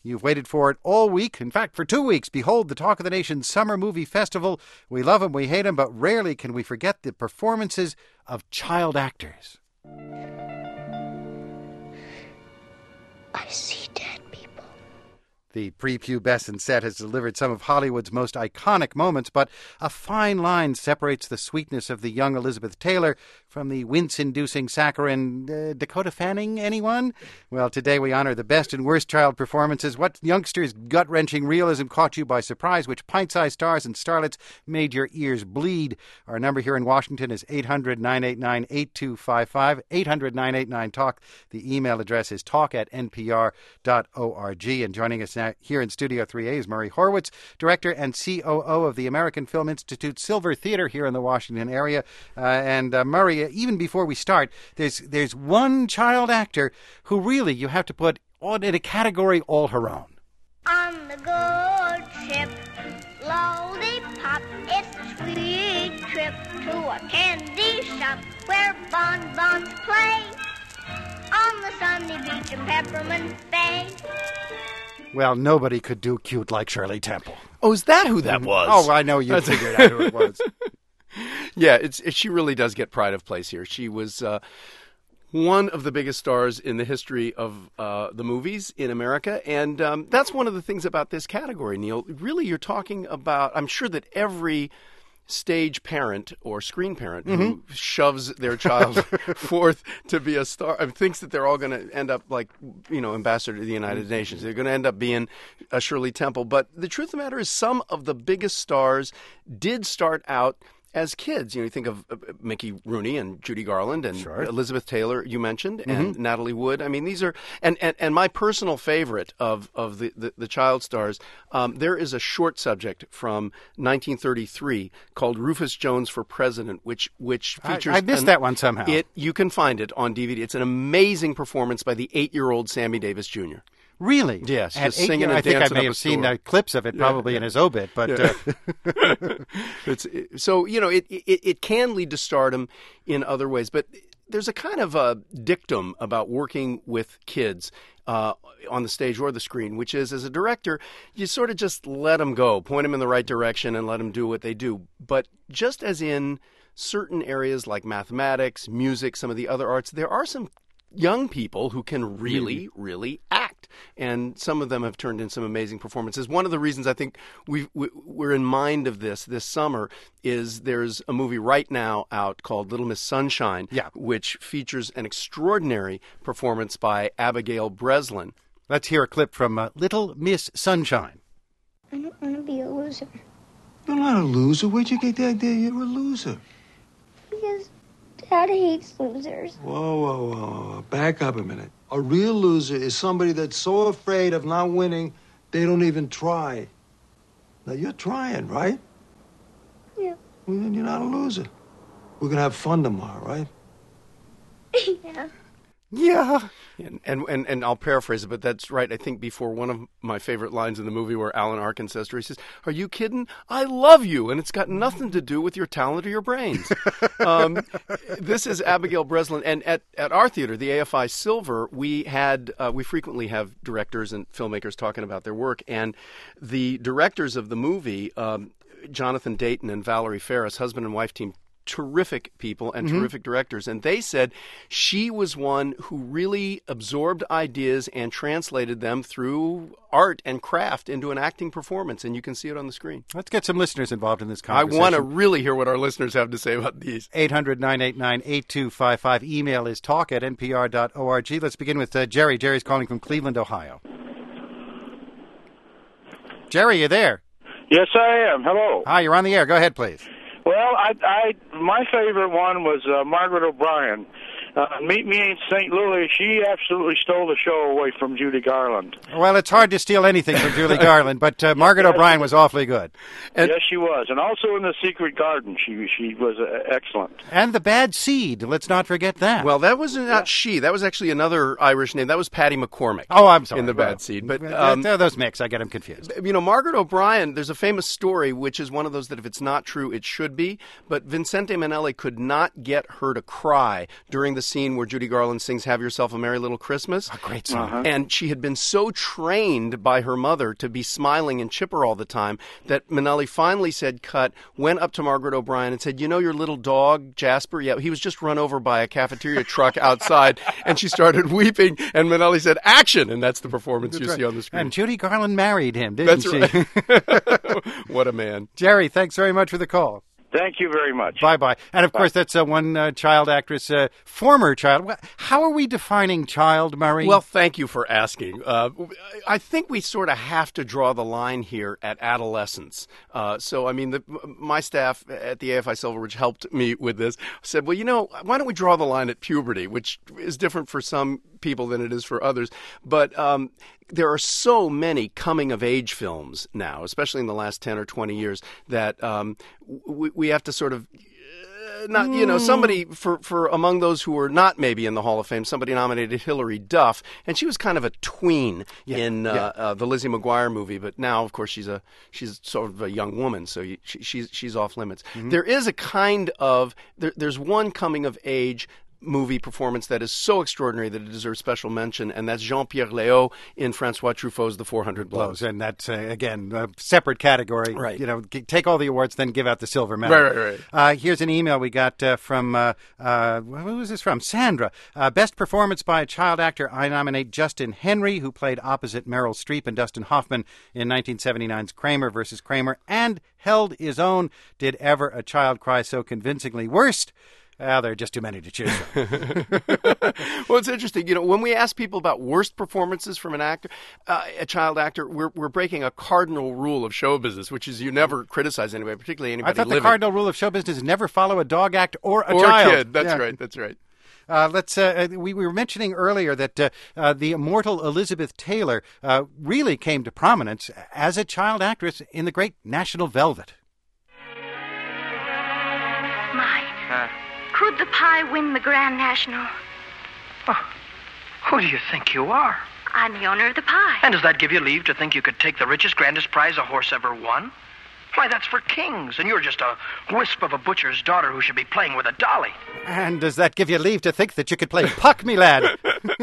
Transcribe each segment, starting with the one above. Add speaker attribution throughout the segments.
Speaker 1: You've waited for it all week. In fact, for 2 weeks. Behold, the Talk of the Nation Summer Movie Festival. We love them, we hate them, but rarely can we forget the performances of child actors.
Speaker 2: I see dead people.
Speaker 1: The prepubescent set has delivered some of Hollywood's most iconic moments, but a fine line separates the sweetness of the young Elizabeth Taylor from the wince-inducing saccharine Dakota Fanning, anyone? Well, today we honor the best and worst child performances. What youngsters' gut-wrenching realism caught you by surprise? Which pint-sized stars and starlets made your ears bleed? Our number here in Washington is 800-989-8255, 800-989-TALK. The email address is talk@npr.org. And joining us now here in Studio 3A is Murray Horwitz, Director and COO of the American Film Institute Silver Theater here in the Washington area. Murray, even before we start, there's one child actor who really you have to put in a category all her own.
Speaker 2: On the good ship, lollipop, it's a sweet trip to a candy shop where bonbons play on the sunny beach of Peppermint Bay.
Speaker 1: Well, nobody could do cute like Shirley Temple.
Speaker 3: Oh, is that who that was?
Speaker 1: Oh, I know you figured out who it was.
Speaker 3: Yeah, she really does get pride of place here. She was one of the biggest stars in the history of the movies in America, and that's one of the things about this category, Neil. Really, you're talking about, I'm sure that every stage parent or screen parent who shoves their child forth to be a star thinks that they're all going to end up like, ambassador to the United Nations. They're going to end up being a Shirley Temple. But the truth of the matter is some of the biggest stars did start out as kids. You think of Mickey Rooney and Judy Garland and Elizabeth Taylor, you mentioned, and Natalie Wood. I mean, these are and my personal favorite of the child stars. There is a short subject from 1933 called Rufus Jones for President, which features.
Speaker 1: I missed that one somehow.
Speaker 3: You can find it on DVD. It's an amazing performance by the 8-year-old Sammy Davis Jr.
Speaker 1: Really?
Speaker 3: Yes,
Speaker 1: just
Speaker 3: singing and
Speaker 1: I think
Speaker 3: dancing
Speaker 1: I may
Speaker 3: up
Speaker 1: have
Speaker 3: a
Speaker 1: seen
Speaker 3: storm.
Speaker 1: clips of it probably in his obit, but
Speaker 3: it can lead to stardom in other ways. But there's a kind of a dictum about working with kids on the stage or the screen, which is, as a director, you sort of just let them go, point them in the right direction, and let them do what they do. But just as in certain areas like mathematics, music, some of the other arts, there are some young people who can really, really act. And some of them have turned in some amazing performances. One of the reasons I think we're in mind of this summer is there's a movie right now out called Little Miss Sunshine, which features an extraordinary performance by Abigail Breslin.
Speaker 1: Let's hear a clip from Little Miss Sunshine.
Speaker 2: I don't want to be a loser.
Speaker 4: You're not a loser. Where'd you get the idea you're a loser?
Speaker 2: Because Dad hates losers.
Speaker 4: Whoa. Back up a minute. A real loser is somebody that's so afraid of not winning, they don't even try. Now, you're trying, right?
Speaker 2: Yeah.
Speaker 4: Well, then you're not a loser. We're going to have fun tomorrow, right?
Speaker 2: Yeah.
Speaker 1: Yeah.
Speaker 3: And I'll paraphrase it, but that's right. I think before one of my favorite lines in the movie where Alan Arkin says to her, he says, "Are you kidding? I love you, and it's got nothing to do with your talent or your brains." This is Abigail Breslin, and at our theater, the AFI Silver, we frequently have directors and filmmakers talking about their work, and the directors of the movie, Jonathan Dayton and Valerie Ferris, husband and wife team, terrific people and terrific directors. And they said she was one who really absorbed ideas and translated them through art and craft into an acting performance. And you can see it on the screen.
Speaker 1: Let's get some listeners involved in this conversation.
Speaker 3: I want to really hear what our listeners have to say about these.
Speaker 1: 800-989-8255. Email is talk@npr.org. Let's begin with Jerry. Jerry's calling from Cleveland, Ohio. Jerry, you there?
Speaker 5: Yes, I am. Hello.
Speaker 1: Hi, you're on the air. Go ahead, please.
Speaker 5: Well, my favorite one was Margaret O'Brien. Meet Me in St. Louis. She absolutely stole the show away from Judy Garland.
Speaker 1: Well, it's hard to steal anything from Judy Garland, but Margaret O'Brien was awfully good.
Speaker 5: And, yes, she was. And also in The Secret Garden, she was excellent.
Speaker 1: And The Bad Seed. Let's not forget that.
Speaker 3: Well, that was not she. That was actually another Irish name. That was Patty McCormick.
Speaker 1: Oh, I'm sorry.
Speaker 3: In The Bad Seed. But
Speaker 1: those mix. I get them confused.
Speaker 3: Margaret O'Brien, there's a famous story, which is one of those that if it's not true, it should be. But Vincente Minnelli could not get her to cry during the scene where Judy Garland sings "Have Yourself a Merry Little Christmas."
Speaker 1: A great song.
Speaker 3: And she had been so trained by her mother to be smiling and chipper all the time that Minnelli finally said cut, went up to Margaret O'Brien and said, "You know your little dog, Jasper? Yeah, he was just run over by a cafeteria truck outside." And she started weeping, and Minnelli said, "Action!" And that's the performance you see on the screen.
Speaker 1: And Judy Garland married him, didn't she?
Speaker 3: That's right. What a man.
Speaker 1: Jerry, thanks very much for the call.
Speaker 5: Thank you very much.
Speaker 1: Bye-bye. And, of course, that's one child actress, former child. How are we defining child, Murray?
Speaker 3: Well, thank you for asking. I think we sort of have to draw the line here at adolescence. So, I mean, my staff at the AFI Silverbridge helped me with this, said, well, why don't we draw the line at puberty, which is different for some people than it is for others. But there are so many coming-of-age films now, especially in the last 10 or 20 years, that we have to sort of somebody for among those who were not maybe in the Hall of Fame, somebody nominated Hilary Duff, and she was kind of a tween in the Lizzie McGuire movie. But now, of course, she's sort of a young woman, so she's off limits. Mm-hmm. There is a kind of there's one coming-of-age movie performance that is so extraordinary that it deserves special mention, and that's Jean-Pierre Léaud in Francois Truffaut's The 400 Blows.
Speaker 1: And that's, again, a separate category.
Speaker 3: Right.
Speaker 1: Take all the awards, then give out the silver medal.
Speaker 3: Right.
Speaker 1: Here's an email we got from, who is this from? Sandra. Best performance by a child actor, I nominate Justin Henry, who played opposite Meryl Streep and Dustin Hoffman in 1979's Kramer versus Kramer, and held his own. Did ever a child cry so convincingly? Worst? There are just too many to choose from.
Speaker 3: Well, it's interesting. When we ask people about worst performances from an actor, a child actor, we're breaking a cardinal rule of show business, which is you never criticize anybody, particularly anybody living.
Speaker 1: I thought the cardinal rule of show business is never follow a dog act or a
Speaker 3: child.
Speaker 1: Or
Speaker 3: a kid. That's right.
Speaker 1: We were mentioning earlier that the immortal Elizabeth Taylor really came to prominence as a child actress in the great National Velvet.
Speaker 6: Could the pie win the Grand National?
Speaker 7: Oh, who do you think you are?
Speaker 6: I'm the owner of the pie.
Speaker 7: And does that give you leave to think you could take the richest, grandest prize a horse ever won? Why, that's for kings, and you're just a wisp of a butcher's daughter who should be playing with a dolly.
Speaker 1: And does that give you leave to think that you could play puck, me lad?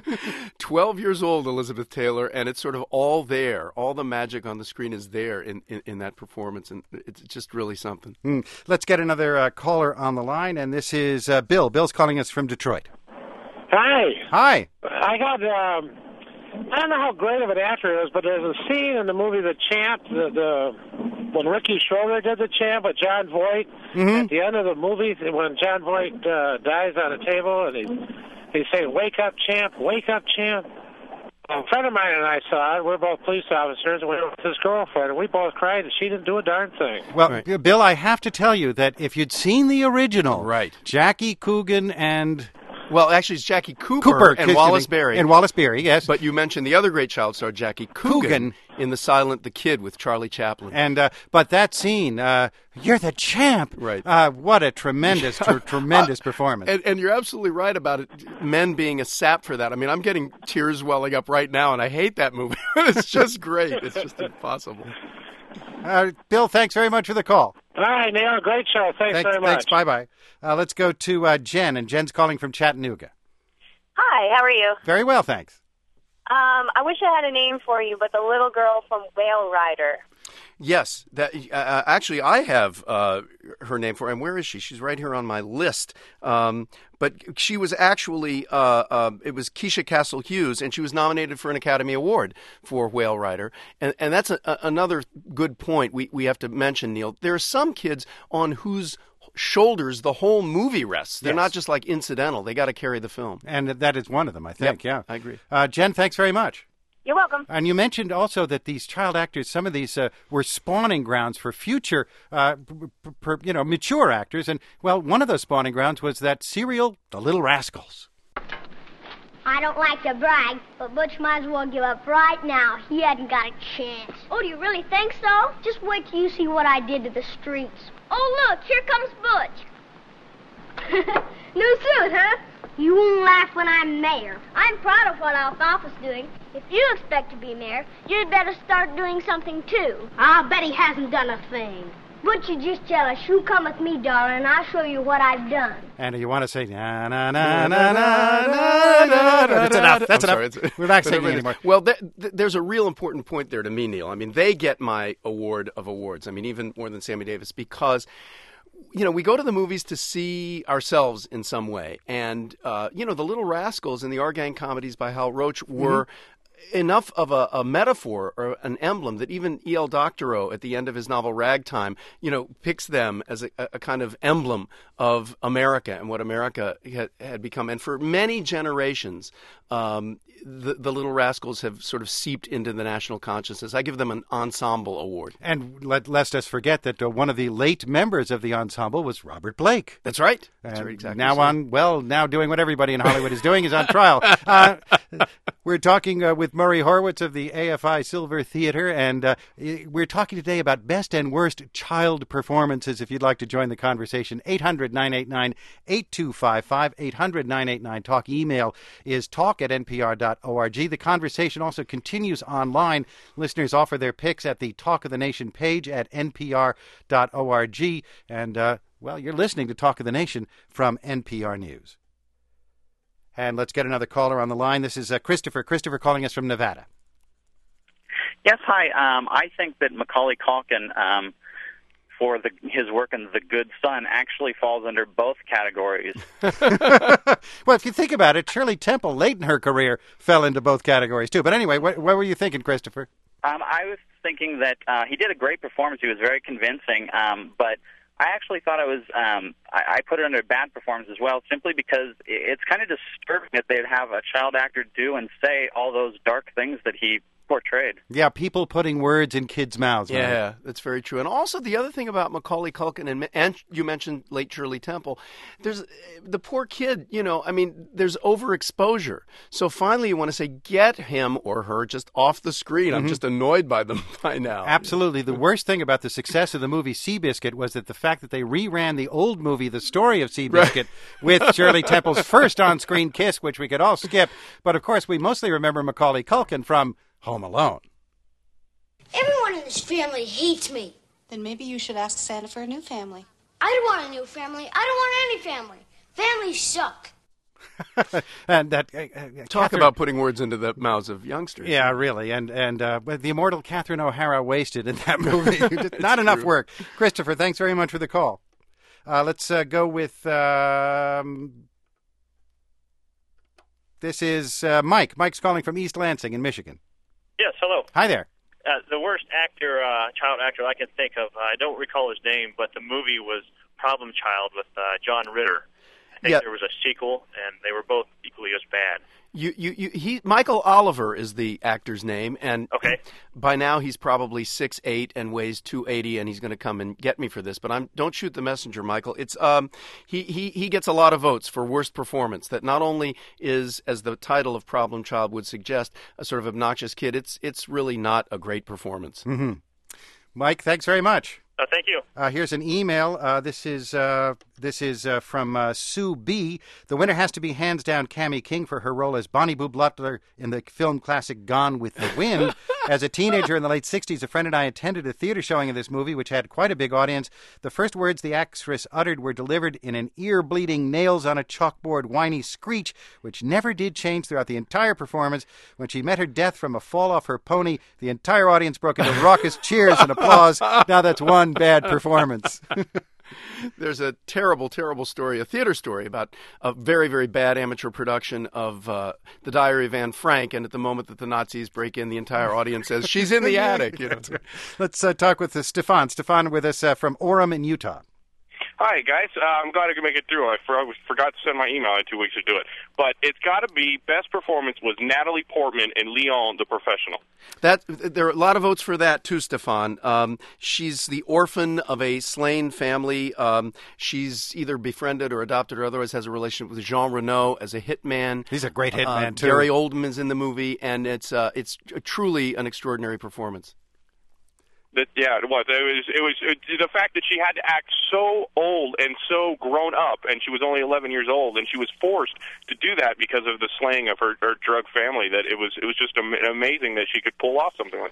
Speaker 3: 12 years old, Elizabeth Taylor, and it's sort of all there. All the magic on the screen is there in that performance, and it's just really something.
Speaker 1: Let's get another caller on the line, and this is Bill. Bill's calling us from Detroit.
Speaker 8: Hi.
Speaker 1: Hi.
Speaker 8: I got, I don't know how great of an actor he is, but there's a scene in the movie The Champ, when Ricky Schroeder did The Champ with John Voight.
Speaker 1: Mm-hmm.
Speaker 8: At the end of the movie, when John Voight dies on a table, and he's saying, "Wake up, champ, wake up, champ." A friend of mine and I saw it. We're both police officers, and we were with his girlfriend, and we both cried, and she didn't do a darn thing.
Speaker 1: Well,
Speaker 3: Right.
Speaker 1: Bill, I have to tell you that if you'd seen the original,
Speaker 3: Right.
Speaker 1: Jackie Coogan and...
Speaker 3: Well, actually, it's Jackie Cooper and Wallace Beery.
Speaker 1: And Wallace Beery, yes.
Speaker 3: But you mentioned the other great child star, Jackie Coogan, in The Silent the Kid with Charlie Chaplin.
Speaker 1: And but that scene, you're the champ.
Speaker 3: Right.
Speaker 1: What a tremendous, tremendous performance.
Speaker 3: And you're absolutely right about it, men being a sap for that. I mean, I'm getting tears welling up right now, and I hate that movie. It's just great. It's just impossible.
Speaker 1: Bill, thanks very much for the call.
Speaker 8: All right, Neil, great show. Thanks very much.
Speaker 1: Thanks, bye-bye. Let's go to Jen, and Jen's calling from Chattanooga.
Speaker 9: Hi, how are you?
Speaker 1: Very well, thanks.
Speaker 9: I wish I had a name for you, but the little girl from Whale Rider.
Speaker 3: Yes, that actually I have her name for, and where is she? She's right here on my list. But she was actually it was Keisha Castle Hughes, and she was nominated for an Academy Award for Whale Rider, and that's another good point we have to mention, Neil. There are some kids on whose shoulders the whole movie rests. They're not just like incidental. They got to carry the film.
Speaker 1: And that is one of them, I think.
Speaker 3: Yep,
Speaker 1: yeah,
Speaker 3: I agree.
Speaker 1: Jen, thanks very much.
Speaker 9: You're welcome.
Speaker 1: And you mentioned also that these child actors, some of these were spawning grounds for future, mature actors. And, well, one of those spawning grounds was that serial, The Little Rascals.
Speaker 2: I don't like to brag, but Butch might as well give up right now. He hadn't got a chance. Oh, do you really think so? Just wait till you see what I did to the streets. Oh, look, here comes Butch. New suit, huh? You won't laugh when I'm mayor. I'm proud of what Alfalfa's doing. If you expect to be mayor, you'd better start doing something, too. I'll bet he hasn't done a thing. Butcher just tell us, you come with me, darling, and I'll show you what I've done.
Speaker 1: And you want to say, na, na, na, na, na, na, na. That's enough. That's enough. We're not singing anymore.
Speaker 3: Well, there's a real important point there to me, Neil. I mean, they get my award of awards. I mean, even more than Sammy Davis, because we go to the movies to see ourselves in some way. And, The Little Rascals and the Our Gang comedies by Hal Roach were enough of a metaphor or an emblem that even E.L. Doctorow at the end of his novel Ragtime, picks them as a kind of emblem of America and what America had become. And for many generations, the Little Rascals have sort of seeped into the national consciousness. I give them an ensemble award.
Speaker 1: And let's just forget that one of the late members of the ensemble was Robert Blake.
Speaker 3: That's right. That's right, exactly.
Speaker 1: Now doing what everybody in Hollywood is doing is on trial. We're talking with Murray Horwitz of the AFI Silver Theater, and we're talking today about best and worst child performances. If you'd like to join the conversation, 800-989-8255, 800-989-TALK. Email is talk@npr.org. The conversation also continues online. Listeners offer their picks at the Talk of the Nation page at npr.org. And, you're listening to Talk of the Nation from NPR News. And let's get another caller on the line. This is Christopher. Christopher calling us from Nevada.
Speaker 10: Yes, hi. I think that Macaulay Culkin, for his work in The Good Son, actually falls under both categories.
Speaker 1: Well, if you think about it, Shirley Temple, late in her career, fell into both categories, too. But anyway, what were you thinking, Christopher?
Speaker 10: I was thinking that he did a great performance. He was very convincing, but I actually thought I put it under bad performance as well, simply because it's kind of disturbing that they'd have a child actor do and say all those dark things that he portrayed.
Speaker 1: Yeah, people putting words in kids' mouths.
Speaker 3: Yeah,
Speaker 1: right?
Speaker 3: That's very true. And also the other thing about Macaulay Culkin, and you mentioned late Shirley Temple, there's the poor kid, there's overexposure. So finally you want to say, get him or her just off the screen. I'm just annoyed by them by now.
Speaker 1: Absolutely. The worst thing about the success of the movie Seabiscuit was that the fact that they reran the old movie, The Story of Seabiscuit, with Shirley Temple's first on-screen kiss, which we could all skip. But of course, we mostly remember Macaulay Culkin from Home Alone.
Speaker 2: Everyone in this family hates me.
Speaker 11: Then maybe you should ask Santa for a new family.
Speaker 2: I don't want a new family. I don't want any family. Families suck.
Speaker 1: And that
Speaker 3: talk about putting words into the mouths of youngsters.
Speaker 1: Yeah, really. And the immortal Catherine O'Hara wasted in that movie. Not enough work. Christopher, thanks very much for the call. Let's go with this is Mike. Mike's calling from East Lansing in Michigan.
Speaker 12: Yes, hello.
Speaker 1: Hi there.
Speaker 12: The worst child actor I can think of, I don't recall his name, but the movie was Problem Child with John Ritter. I think there was a sequel, and they were both equally as bad.
Speaker 3: Michael Oliver is the actor's name, and
Speaker 12: okay.
Speaker 3: By now he's probably 6'8" and weighs 280, and he's going to come and get me for this. But don't shoot the messenger, Michael. It's he gets a lot of votes for worst performance. That not only is, as the title of Problem Child would suggest, a sort of obnoxious kid. It's really not a great performance.
Speaker 1: Mm-hmm. Mike, thanks very much.
Speaker 12: Thank you.
Speaker 1: Here's an email. This is from Sue B. The winner has to be hands down Cammie King for her role as Bonnie Boo Butler in the film classic Gone with the Wind. As a teenager in the late 60s, a friend and I attended a theater showing of this movie, which had quite a big audience. The first words the actress uttered were delivered in an ear-bleeding, nails-on-a-chalkboard whiny screech, which never did change throughout the entire performance. When she met her death from a fall off her pony, the entire audience broke into raucous cheers and applause. Now that's one bad performance.
Speaker 3: There's a terrible, terrible story, a theater story about a very, very bad amateur production of The Diary of Anne Frank, and at the moment that the Nazis break in, the entire audience says, she's in the attic.
Speaker 1: Let's talk with Stefan. Stefan with us from Orem in Utah.
Speaker 13: Hi, guys. I'm glad I could make it through. I forgot to send my email. I had 2 weeks to do it. But it's got to be best performance was Natalie Portman in Leon, the Professional.
Speaker 3: There are a lot of votes for that, too, Stefan. She's the orphan of a slain family. She's either befriended or adopted or otherwise has a relationship with Jean Reno as a hitman.
Speaker 1: He's a great hitman, too.
Speaker 3: Gary Oldman's in the movie, and it's truly an extraordinary performance.
Speaker 13: Yeah, it was. It was the fact that she had to act so old and so grown up, and she was only 11 years old, and she was forced to do that because of the slaying of her drug family. That it was just amazing that she could pull off something like that.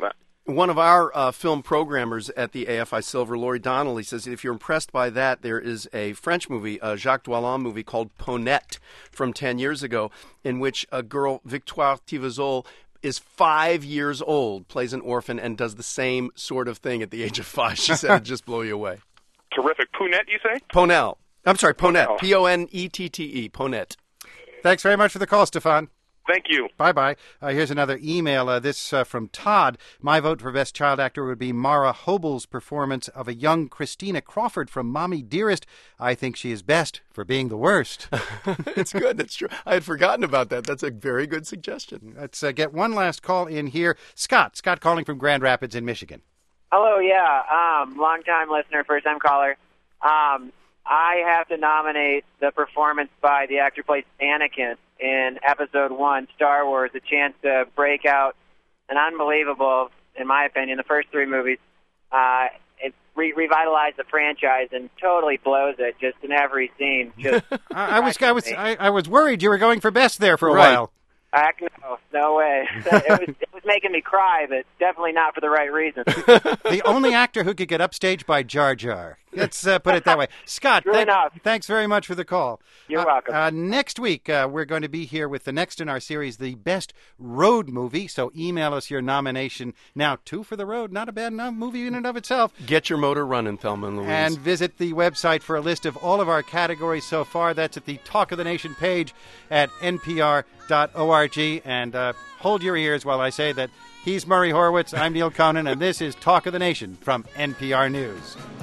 Speaker 3: One of our film programmers at the AFI Silver, Laurie Donnelly, says if you're impressed by that, there is a French movie, a Jacques Doillon movie called Ponette from 10 years ago, in which a girl, Victoire Tivazol, is 5 years old, plays an orphan, and does the same sort of thing at the age of 5. She said it'd just blow you away.
Speaker 13: Terrific. Ponette, you say?
Speaker 3: Ponette. P-O-N-E-T-T-E. Ponette.
Speaker 1: Thanks very much for the call, Stefan.
Speaker 13: Thank you.
Speaker 1: Bye-bye. Here's another email. This from Todd. My vote for Best Child Actor would be Mara Hobel's performance of a young Christina Crawford from Mommy Dearest. I think she is best for being the worst.
Speaker 3: It's good. That's true. I had forgotten about that. That's a very good suggestion.
Speaker 1: Let's get one last call in here. Scott calling from Grand Rapids in Michigan.
Speaker 14: Hello, yeah. Long-time listener, first-time caller. I have to nominate the performance by the actor who plays Anakin in Episode 1, Star Wars, a chance to break out an unbelievable, in my opinion, the first 3 movies. It revitalized the franchise and totally blows it just in every scene. Just
Speaker 1: I was worried you were going for best there for a while.
Speaker 14: Heck no way. It was making me cry, but definitely not for the right reason.
Speaker 1: The only actor who could get upstaged by Jar Jar. Let's put it that way. Scott, thanks very much for the call.
Speaker 14: You're welcome.
Speaker 1: Next week, we're going to be here with the next in our series, the best road movie. So email us your nomination. Now, 2 for the road, not a bad movie in and of itself.
Speaker 3: Get your motor running, Thelma and Louise.
Speaker 1: And visit the website for a list of all of our categories so far. That's at the Talk of the Nation page at npr.org. And hold your ears while I say that he's Murray Horowitz, I'm Neil Conan, and this is Talk of the Nation from NPR News.